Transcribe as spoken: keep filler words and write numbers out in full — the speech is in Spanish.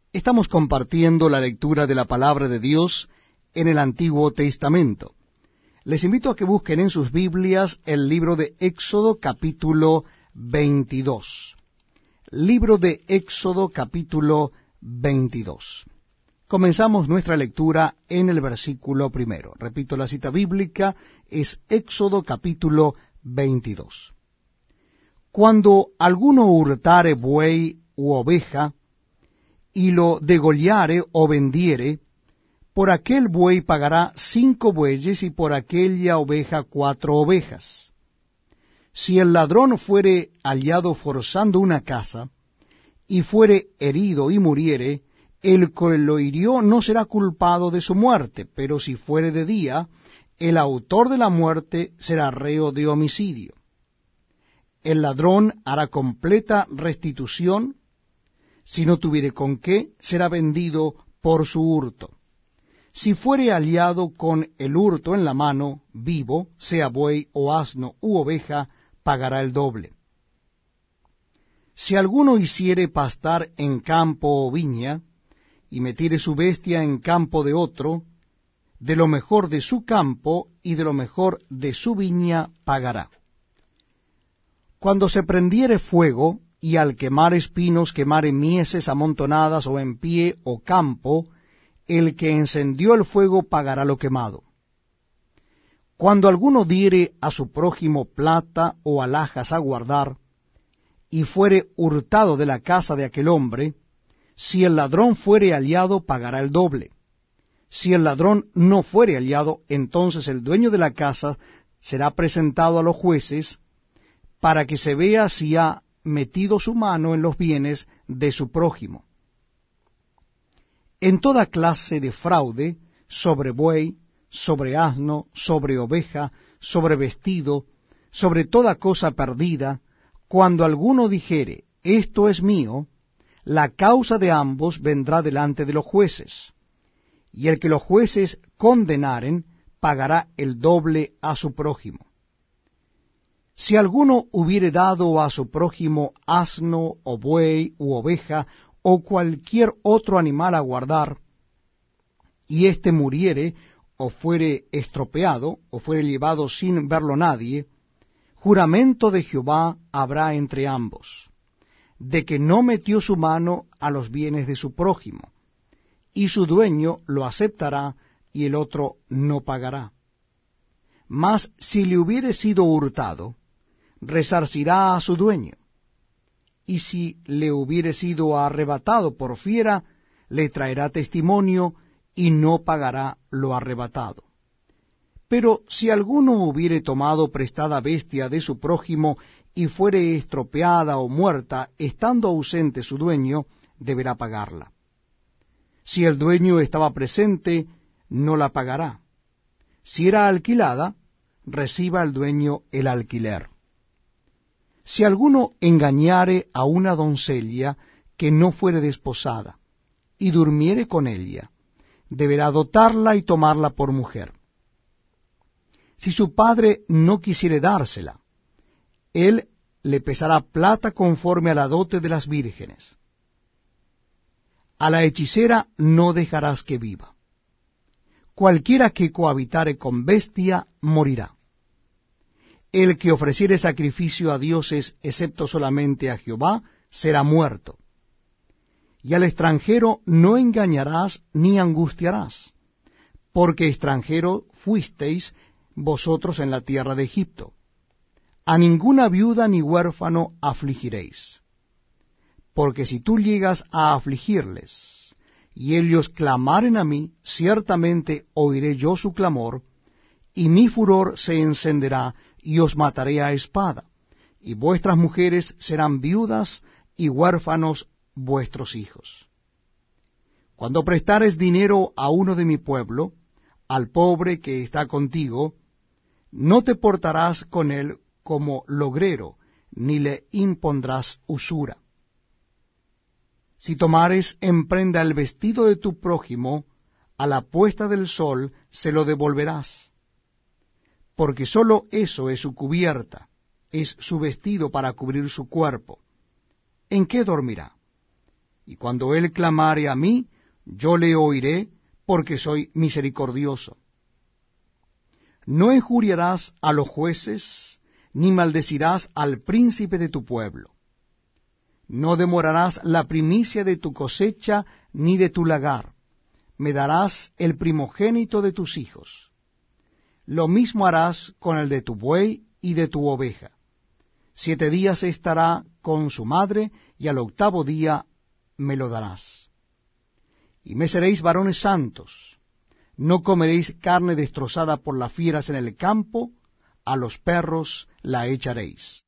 Estamos compartiendo la lectura de la palabra de Dios en el Antiguo Testamento. Les invito a que busquen en sus Biblias el libro de Éxodo capítulo veintidós. Libro de Éxodo capítulo veintidós. Comenzamos nuestra lectura en el versículo primero. Repito, la cita bíblica es Éxodo capítulo veintidós. Cuando alguno hurtare buey u oveja, y lo degollare o vendiere, por aquel buey pagará cinco bueyes, y por aquella oveja cuatro ovejas. Si el ladrón fuere hallado forzando una casa, y fuere herido y muriere, el que lo hirió no será culpado de su muerte, pero si fuere de día, el autor de la muerte será reo de homicidio. El ladrón hará completa restitución. Si no tuviere con qué, será vendido por su hurto. Si fuere hallado con el hurto en la mano, vivo, sea buey o asno u oveja, pagará el doble. Si alguno hiciere pastar en campo o viña, y metiere su bestia en campo de otro, de lo mejor de su campo y de lo mejor de su viña pagará. Cuando se prendiere fuego, y al quemar espinos quemare mieses amontonadas o en pie o campo, el que encendió el fuego pagará lo quemado. Cuando alguno diere a su prójimo plata o alhajas a guardar, y fuere hurtado de la casa de aquel hombre, si el ladrón fuere hallado, pagará el doble. Si el ladrón no fuere hallado, entonces el dueño de la casa será presentado a los jueces, para que se vea si ha metido su mano en los bienes de su prójimo. En toda clase de fraude, sobre buey, sobre asno, sobre oveja, sobre vestido, sobre toda cosa perdida, cuando alguno dijere, esto es mío, la causa de ambos vendrá delante de los jueces, y el que los jueces condenaren pagará el doble a su prójimo. Si alguno hubiere dado a su prójimo asno, o buey, u oveja, o cualquier otro animal a guardar, y éste muriere, o fuere estropeado, o fuere llevado sin verlo nadie, juramento de Jehová habrá entre ambos, de que no metió su mano a los bienes de su prójimo, y su dueño lo aceptará, y el otro no pagará. Mas si le hubiere sido hurtado, resarcirá a su dueño, y si le hubiere sido arrebatado por fiera, le traerá testimonio, y no pagará lo arrebatado. Pero si alguno hubiere tomado prestada bestia de su prójimo, y fuere estropeada o muerta, estando ausente su dueño, deberá pagarla. Si el dueño estaba presente, no la pagará. Si era alquilada, reciba el dueño el alquiler. Si alguno engañare a una doncella que no fuere desposada, y durmiere con ella, deberá dotarla y tomarla por mujer. Si su padre no quisiere dársela, él le pesará plata conforme a la dote de las vírgenes. A la hechicera no dejarás que viva. Cualquiera que cohabitare con bestia morirá. El que ofreciere sacrificio a dioses, excepto solamente a Jehová, será muerto. Y al extranjero no engañarás ni angustiarás, porque extranjero fuisteis vosotros en la tierra de Egipto. A ninguna viuda ni huérfano afligiréis. Porque si tú llegas a afligirles, y ellos clamaren a mí, ciertamente oiré yo su clamor, y mi furor se encenderá, y os mataré a espada, y vuestras mujeres serán viudas, y huérfanos vuestros hijos. Cuando prestares dinero a uno de mi pueblo, al pobre que está contigo, no te portarás con él como logrero, ni le impondrás usura. Si tomares en prenda el vestido de tu prójimo, a la puesta del sol se lo devolverás, porque sólo eso es su cubierta, es su vestido para cubrir su cuerpo. ¿En qué dormirá? y cuando él clamare a mí, yo le oiré, porque soy misericordioso. No injuriarás a los jueces, ni maldecirás al príncipe de tu pueblo. No demorarás la primicia de tu cosecha, ni de tu lagar. Me darás el primogénito de tus hijos. Lo mismo harás con el de tu buey y de tu oveja. Siete días estará con su madre, y al octavo día me lo darás. Y me seréis varones santos. No comeréis carne destrozada por las fieras en el campo, a los perros la echaréis.